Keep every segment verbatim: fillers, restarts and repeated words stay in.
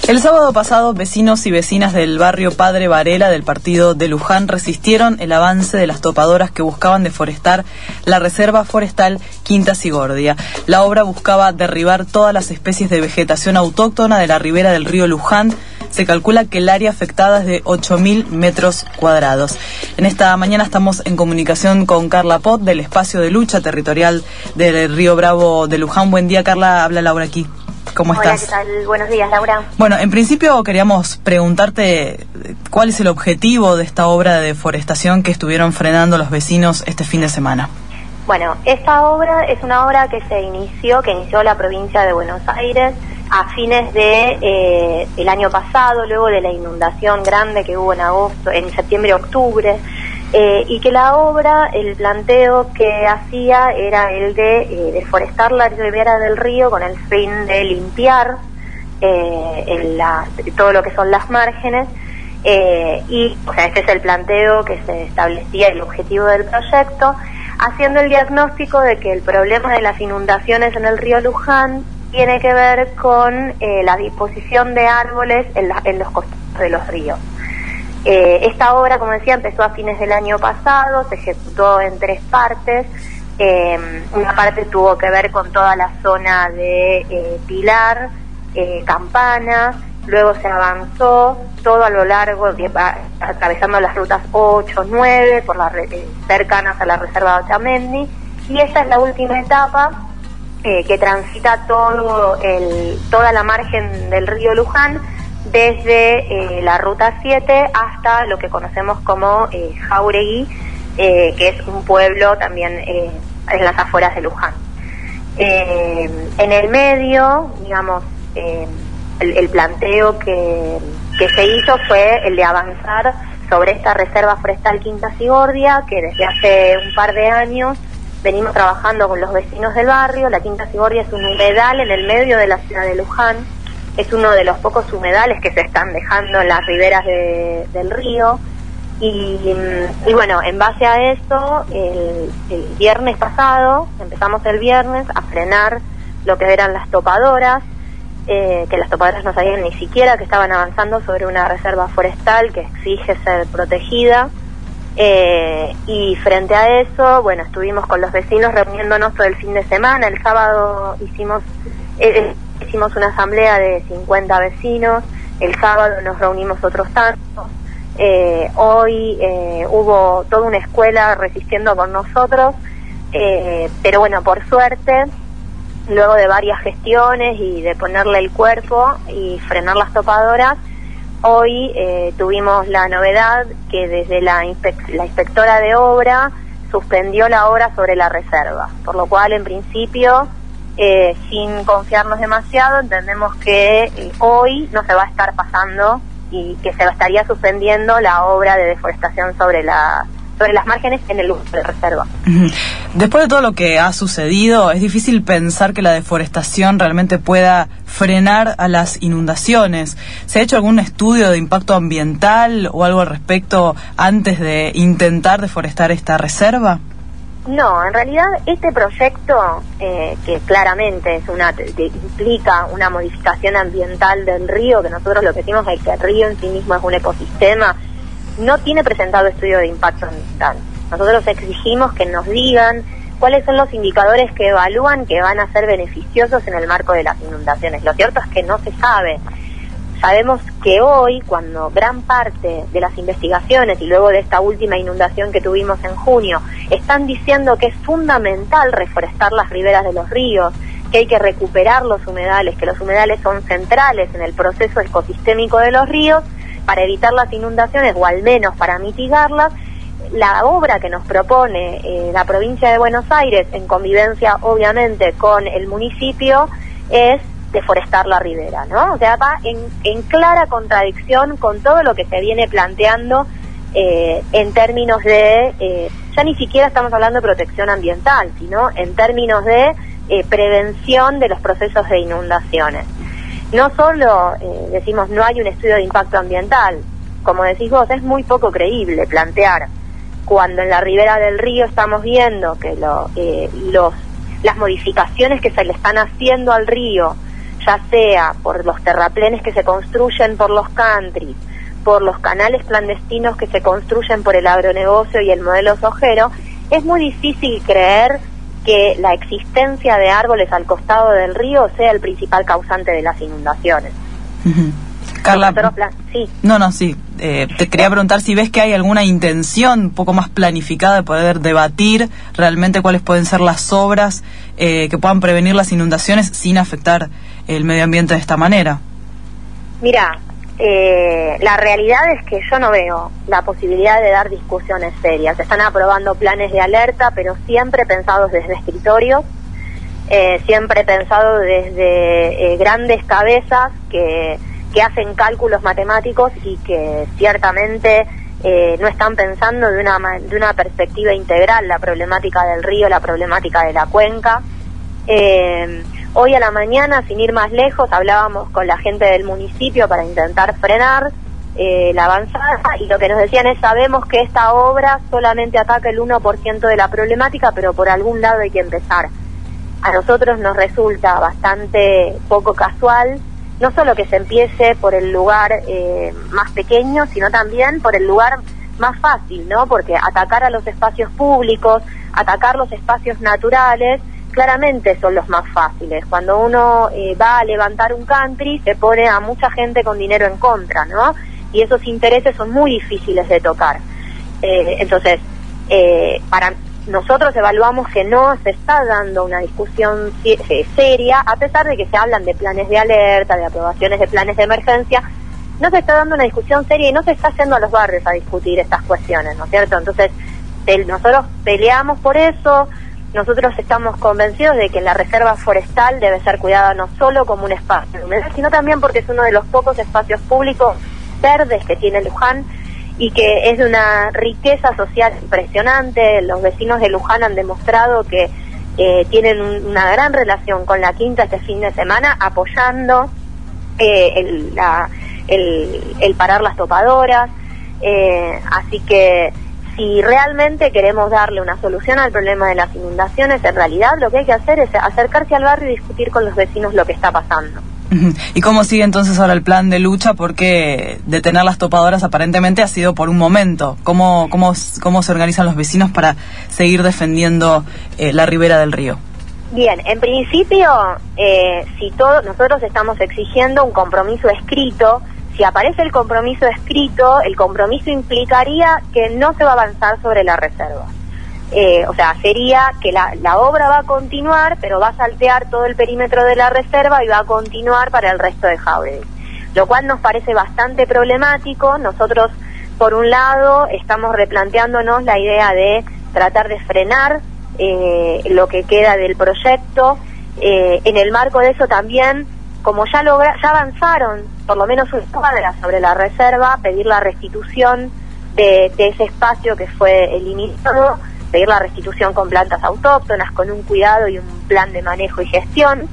El sábado pasado, vecinos y vecinas del barrio Padre Varela del partido de Luján resistieron el avance de las topadoras que buscaban deforestar la reserva forestal Quinta Sigordia. La obra buscaba derribar todas las especies de vegetación autóctona de la ribera del río Luján. Se calcula que el área afectada es de ocho mil metros cuadrados. En esta mañana estamos en comunicación con Carla Pot del Espacio de Lucha Territorial del Río Bravo de Luján. Buen día, Carla. Habla Laura aquí. ¿Cómo estás? Hola, ¿qué tal? Buenos días, Laura. Bueno, en principio queríamos preguntarte cuál es el objetivo de esta obra de deforestación que estuvieron frenando los vecinos este fin de semana. Bueno, esta obra es una obra que se inició, que inició la provincia de Buenos Aires a fines de eh, el año pasado, luego de la inundación grande que hubo en agosto, en septiembre-octubre, eh, y que la obra, el planteo que hacía era el de eh, deforestar la ribera del río con el fin de limpiar eh, en la, todo lo que son las márgenes, eh, y o sea, este es el planteo que se establecía, el objetivo del proyecto, haciendo el diagnóstico de que el problema de las inundaciones en el río Luján tiene que ver con eh, la disposición de árboles en, la, en los costados de los ríos. Eh, esta obra, como decía, empezó a fines del año pasado, se ejecutó en tres partes. Eh, una parte tuvo que ver con toda la zona de eh, Pilar, eh, Campana, luego se avanzó todo a lo largo, de, atravesando las rutas ocho, nueve, por las eh, cercanas a la reserva de Otamendi, y esta es la última etapa eh, que transita todo el, toda la margen del río Luján, desde eh, la ruta siete hasta lo que conocemos como eh, Jauregui, eh, que es un pueblo también eh, en las afueras de Luján. Eh, en el medio, digamos, eh, el, el planteo que, que se hizo fue el de avanzar sobre esta reserva forestal Quinta Sigordia, que desde hace un par de años venimos trabajando con los vecinos del barrio. La Quinta Sigordia es un humedal en el medio de la ciudad de Luján. Es uno de los pocos humedales que se están dejando en las riberas de, del río. Y, y bueno, en base a eso, el, el viernes pasado, empezamos el viernes a frenar lo que eran las topadoras, eh, que las topadoras no sabían ni siquiera que estaban avanzando sobre una reserva forestal que exige ser protegida. Eh, y frente a eso, bueno, estuvimos con los vecinos reuniéndonos todo el fin de semana. El sábado hicimos... Eh, Hicimos una asamblea de cincuenta vecinos, el sábado nos reunimos otros tantos, eh, hoy eh, hubo toda una escuela resistiendo con nosotros, eh, pero bueno, por suerte, luego de varias gestiones y de ponerle el cuerpo y frenar las topadoras, hoy eh, tuvimos la novedad que desde la, inspec- la inspectora de obra suspendió la obra sobre la reserva, por lo cual en principio... Eh, sin confiarnos demasiado, entendemos que eh, hoy no se va a estar pasando y que se estaría suspendiendo la obra de deforestación sobre la sobre las márgenes en el uso de reserva. Después de todo lo que ha sucedido, es difícil pensar que la deforestación realmente pueda frenar a las inundaciones. ¿Se ha hecho algún estudio de impacto ambiental o algo al respecto antes de intentar deforestar esta reserva? No, en realidad este proyecto, eh, que claramente es una que implica una modificación ambiental del río, que nosotros lo que decimos es que el río en sí mismo es un ecosistema, no tiene presentado estudio de impacto ambiental. Nosotros exigimos que nos digan cuáles son los indicadores que evalúan que van a ser beneficiosos en el marco de las inundaciones. Lo cierto es que no se sabe. Sabemos que hoy, cuando gran parte de las investigaciones y luego de esta última inundación que tuvimos en junio, están diciendo que es fundamental reforestar las riberas de los ríos, que hay que recuperar los humedales, que los humedales son centrales en el proceso ecosistémico de los ríos para evitar las inundaciones o al menos para mitigarlas, la obra que nos propone eh, la provincia de Buenos Aires, en convivencia obviamente con el municipio, es deforestar la ribera, ¿no? O sea, va en, en clara contradicción con todo lo que se viene planteando eh, en términos de, eh, ya ni siquiera estamos hablando de protección ambiental, sino en términos de eh, prevención de los procesos de inundaciones. No solo eh, decimos no hay un estudio de impacto ambiental, como decís vos, es muy poco creíble plantear cuando en la ribera del río estamos viendo que lo, eh, los, las modificaciones que se le están haciendo al río ya sea por los terraplenes que se construyen por los countries, por los canales clandestinos que se construyen por el agronegocio y el modelo sojero, es muy difícil creer que la existencia de árboles al costado del río sea el principal causante de las inundaciones. Uh-huh. Carla, plan- sí. no, no, sí, eh, te quería preguntar si ves que hay alguna intención un poco más planificada de poder debatir realmente cuáles pueden ser las obras eh, que puedan prevenir las inundaciones sin afectar el medio ambiente de esta manera. Mira, eh, la realidad es que yo no veo la posibilidad de dar discusiones serias. Se están aprobando planes de alerta, pero siempre pensados desde escritorios, eh, siempre pensados desde eh, grandes cabezas que... que hacen cálculos matemáticos y que ciertamente eh, no están pensando de una de una perspectiva integral la problemática del río, la problemática de la cuenca. Eh, hoy a la mañana, sin ir más lejos, hablábamos con la gente del municipio para intentar frenar eh, la avanzada, y lo que nos decían es: sabemos que esta obra solamente ataca el uno por ciento de la problemática, pero por algún lado hay que empezar. A nosotros nos resulta bastante poco casual no solo que se empiece por el lugar eh, más pequeño, sino también por el lugar más fácil, ¿no? Porque atacar a los espacios públicos, atacar los espacios naturales, claramente son los más fáciles. Cuando uno eh, va a levantar un country, se pone a mucha gente con dinero en contra, ¿no? Y esos intereses son muy difíciles de tocar. Eh, entonces, eh, para nosotros evaluamos que no se está dando una discusión seria, a pesar de que se hablan de planes de alerta, de aprobaciones de planes de emergencia. No se está dando una discusión seria y no se está yendo a los barrios a discutir estas cuestiones, ¿no es cierto? Entonces, el, nosotros peleamos por eso. Nosotros estamos convencidos de que la reserva forestal debe ser cuidada no solo como un espacio de humedad, sino también porque es uno de los pocos espacios públicos verdes que tiene Luján, y que es de una riqueza social impresionante. Los vecinos de Luján han demostrado que eh, tienen un, una gran relación con la Quinta este fin de semana, apoyando eh, el, la, el, el parar las topadoras. Eh, así que si realmente queremos darle una solución al problema de las inundaciones, en realidad lo que hay que hacer es acercarse al barrio y discutir con los vecinos lo que está pasando. ¿Y cómo sigue entonces ahora el plan de lucha? Porque detener las topadoras aparentemente ha sido por un momento. ¿Cómo, cómo, cómo se organizan los vecinos para seguir defendiendo eh, la ribera del río? Bien, en principio, eh, si todo, nosotros estamos exigiendo un compromiso escrito. Si aparece el compromiso escrito, el compromiso implicaría que no se va a avanzar sobre la reserva. Eh, o sea, sería que la, la obra va a continuar, pero va a saltear todo el perímetro de la reserva y va a continuar para el resto de Jáuregui, lo cual nos parece bastante problemático. Nosotros, por un lado, estamos replanteándonos la idea de tratar de frenar eh, lo que queda del proyecto. Eh, en el marco de eso también, como ya, logra, ya avanzaron por lo menos una cuadra sobre la reserva, pedir la restitución de, de ese espacio que fue eliminado, pedir la restitución con plantas autóctonas, con un cuidado y un plan de manejo y gestión.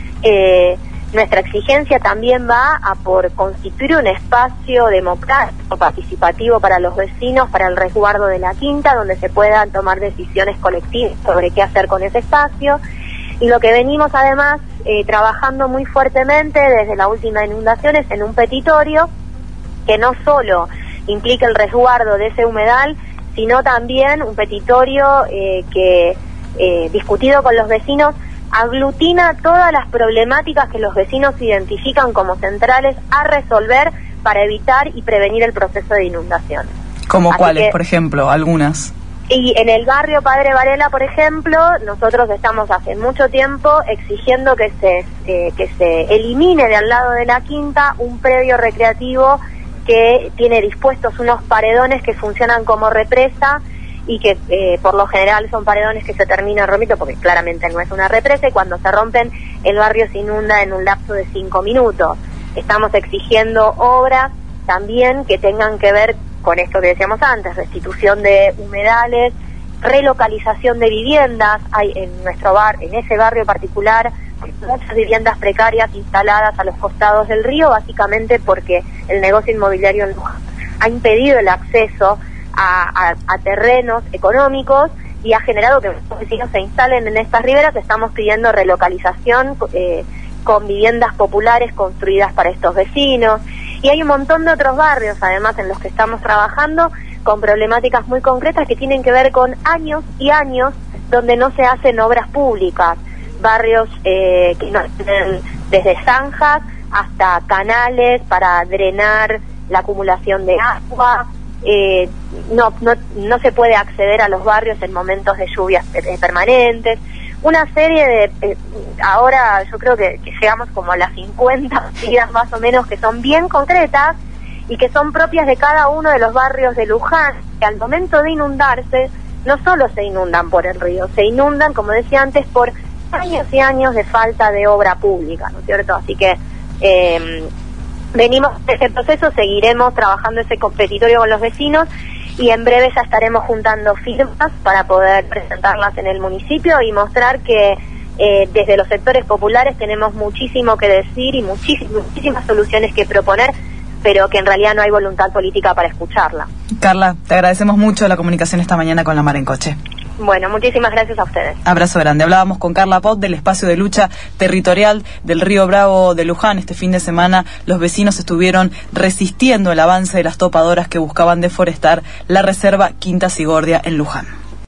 Eh, nuestra exigencia también va a por constituir un espacio democrático, participativo para los vecinos, para el resguardo de la Quinta, donde se puedan tomar decisiones colectivas sobre qué hacer con ese espacio. Y lo que venimos además eh, trabajando muy fuertemente desde la última inundación es en un petitorio que no solo implica el resguardo de ese humedal, sino también un petitorio eh, que, eh, discutido con los vecinos, aglutina todas las problemáticas que los vecinos identifican como centrales a resolver para evitar y prevenir el proceso de inundación. ¿Como Así cuáles, que, por ejemplo? Algunas. Y en el barrio Padre Varela, por ejemplo, nosotros estamos hace mucho tiempo exigiendo que se, eh, que se elimine de al lado de la Quinta un predio recreativo que tiene dispuestos unos paredones que funcionan como represa y que eh, por lo general son paredones que se terminan rompiendo, porque claramente no es una represa, y cuando se rompen el barrio se inunda en un lapso de cinco minutos. Estamos exigiendo obras también que tengan que ver con esto que decíamos antes: restitución de humedales, relocalización de viviendas. Hay en nuestro bar, en ese barrio particular, muchas viviendas precarias instaladas a los costados del río, básicamente porque el negocio inmobiliario en Luján ha impedido el acceso a, a, a terrenos económicos y ha generado que los vecinos se instalen en estas riberas. Estamos pidiendo relocalización eh, con viviendas populares construidas para estos vecinos. Y hay un montón de otros barrios, además, en los que estamos trabajando, con problemáticas muy concretas que tienen que ver con años y años donde no se hacen obras públicas. Barrios eh, que no tienen desde zanjas hasta canales para drenar la acumulación de agua. Eh, no, no, no se puede acceder a los barrios en momentos de lluvias eh, permanentes. Una serie de, eh, ahora yo creo que, que llegamos como a las cincuenta medidas más o menos que son bien concretas y que son propias de cada uno de los barrios de Luján, que al momento de inundarse no solo se inundan por el río, se inundan, como decía antes, por años y años de falta de obra pública, ¿no es cierto? Así que eh, venimos de ese proceso, seguiremos trabajando ese competitorio con los vecinos y en breve ya estaremos juntando firmas para poder presentarlas en el municipio y mostrar que eh, desde los sectores populares tenemos muchísimo que decir y muchísimas, muchísimas soluciones que proponer, pero que en realidad no hay voluntad política para escucharla. Carla, te agradecemos mucho la comunicación esta mañana con La Mar en Coche. Bueno, muchísimas gracias a ustedes. Abrazo grande. Hablábamos con Carla Pot del espacio de lucha territorial del Río Bravo de Luján. Este fin de semana los vecinos estuvieron resistiendo el avance de las topadoras que buscaban deforestar la reserva Quinta Sigordia en Luján.